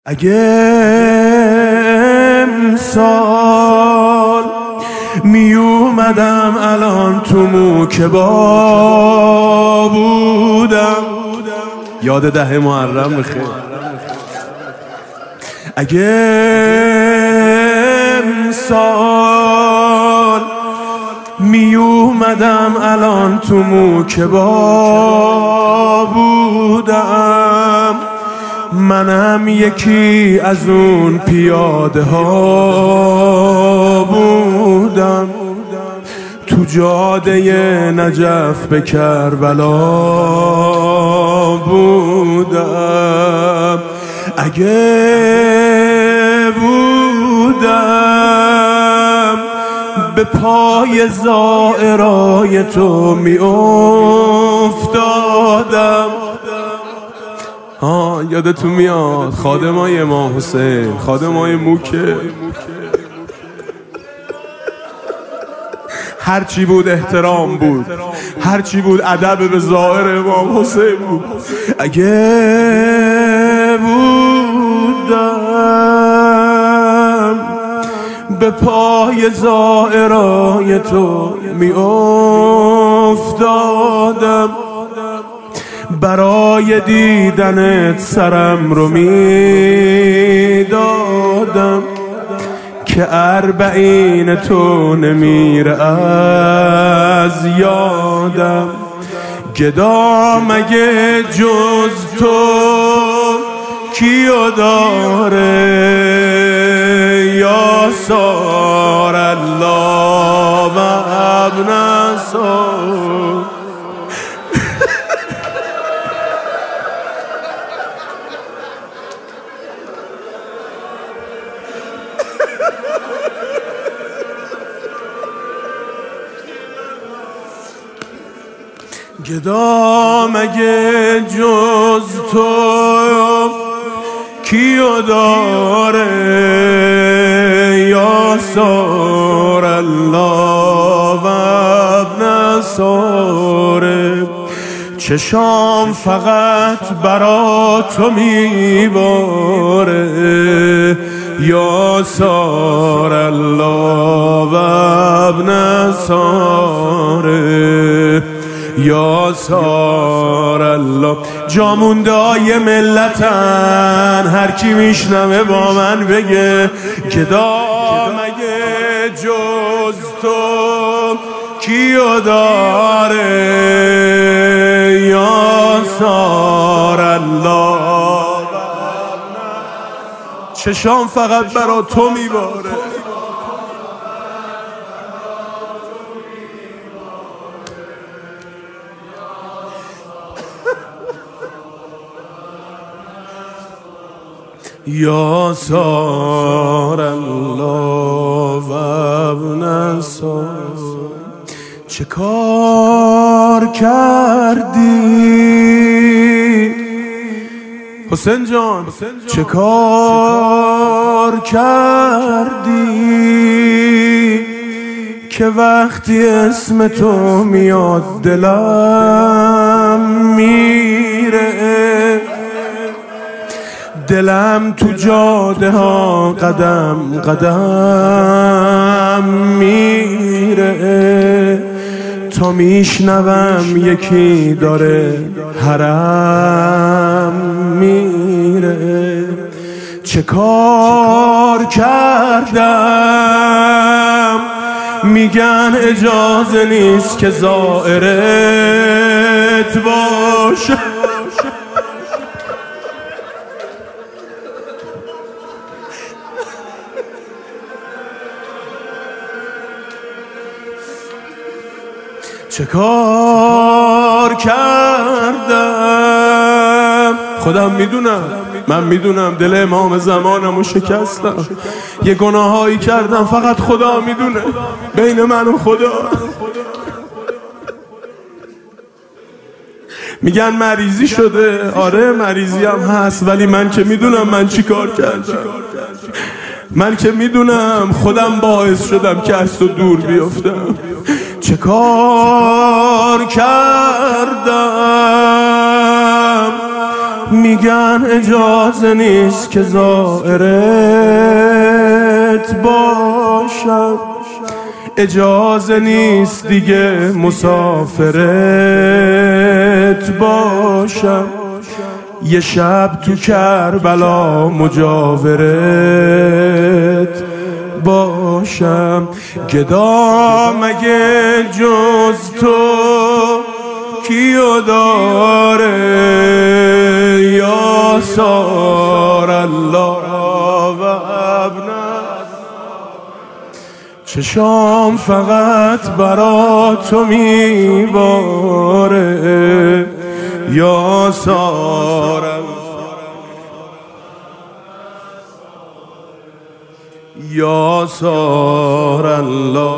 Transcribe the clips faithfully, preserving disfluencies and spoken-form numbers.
اگه امسال می اومدم الان تو موکبا بودم. یاد ده محرم بخیر. اگه امسال می اومدم الان تو موکبا بودم، منم یکی از اون پیاده ها بودم، تو جاده نجف به کربلا بودم. اگه بودم به پای زائرای تو می افتادم. آه یادتون میاد خادمای امام حسین، خادمای موکه، هرچی بود احترام بود، هرچی بود ادب به ظاهر امام حسین بود. اگه بودم به پای زائرای تو می افتادم، برای دیدنت سرم رو می دادم، که اربعین تو نمیره از یادم. گدا مگه جز تو کیو داره، یا سار الله و ابن سار. گدا مگه جز تو کیو داره، یا سار الله و ابن ساره. چشام فقط برا تو میباره، یا سار الله و ابن ساره، یا سار الله. جاموندای ملتن، هر کی میشنوه با من بگه گدا مگه جز تو کیو داره، یا سار الله. چشام فقط برا تو میباره. یا سار الله و ابن سار. چه کار کردی حسین جان، چه کار کردی که وقتی اسم تو میاد دلم میره، دلم تو جاده ها قدم قدم میره، تا میشنوم یکی داره حرم میره. چه کار کردم میگن اجازه نیست که زائرت باشه. چه کار کردم خودم میدونم، من میدونم دل امام زمانمو شکستم، یه گناهایی کردم فقط خدا میدونه، بین من و خدا. میگن مریضی شده، آره مریضی هم هست، ولی من که میدونم من چی کار کردم، من که میدونم خودم باعث شدم که از تو دور بیفتم. چه کار کردم میگن اجازه نیست که زائرت باشم، اجازه نیست دیگه مسافرت باشم، یه شب تو کربلا مجاورت باشم. گدا مگه جز تو کیو داره یا سار الله و ابنا، چشام فقط برا تو میباره یا سار یا سار الله.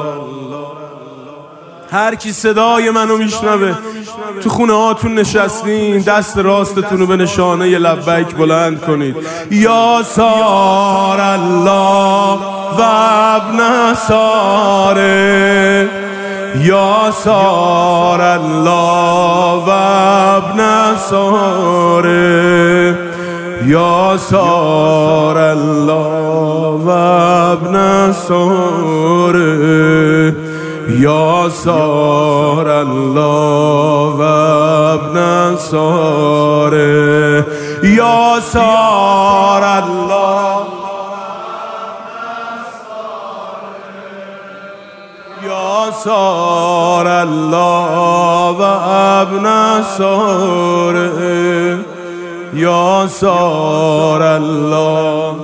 هر کی صدای منو میشنوه تو خونه هاتون نشستین، دست راستتون رو به نشانه ی لبیک بلند کنید. یا سار الله و ابن ساره، یا سار الله و ابن ساره، یا سار الله و ابن ساره، یا سار الله و ابن ساره، یا سار الله، یا سار الله و ابن ساره، یا سار الله.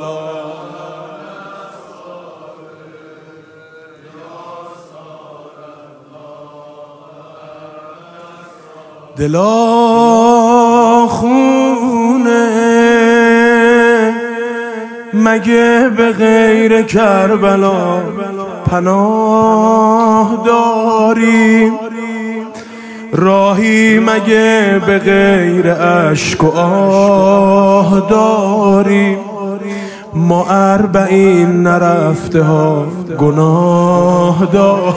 دلا خونه مگه به غیر کربلا پناه داریم؟ راهی مگه به غیر اشک و آه داریم؟ ما اربعین نرفته ها گناه داریم.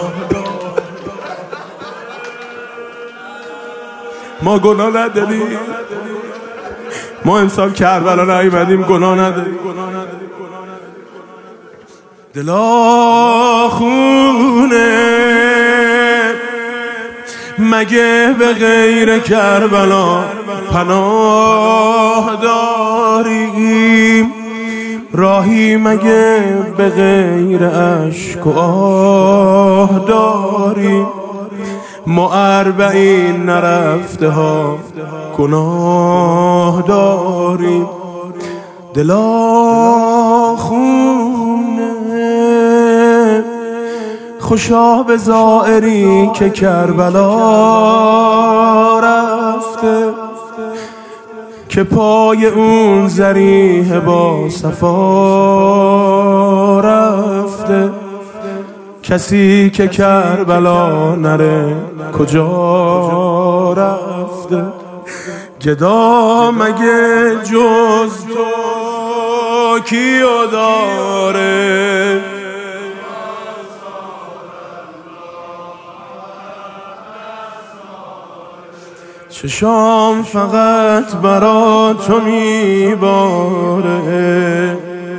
ما گناه نداریم، ما امسال کربلا نیومدیم گناه نداریم. دلا خونه مگه به غیر کربلا پناه داریم؟ راهی مگه به غیر اشک و آه داریم؟ ما اربعین نرفته ها گناه داریم. دلا خونه خوشا به زائری که کربلا رفته، که پای اون ذریح با صفا رفته. کسی که کربلا نره کجا رفته؟ گدا مگه جز تو کیو داره؟ چشام فقط برا تو میباره.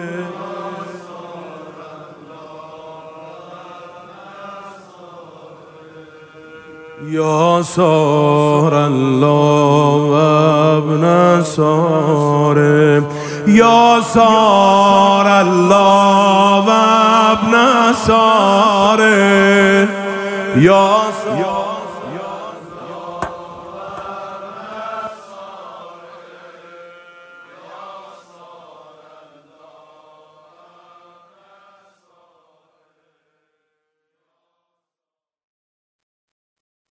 یا سار الله و ابن ساره، یا سار الله و ابن ساره، یا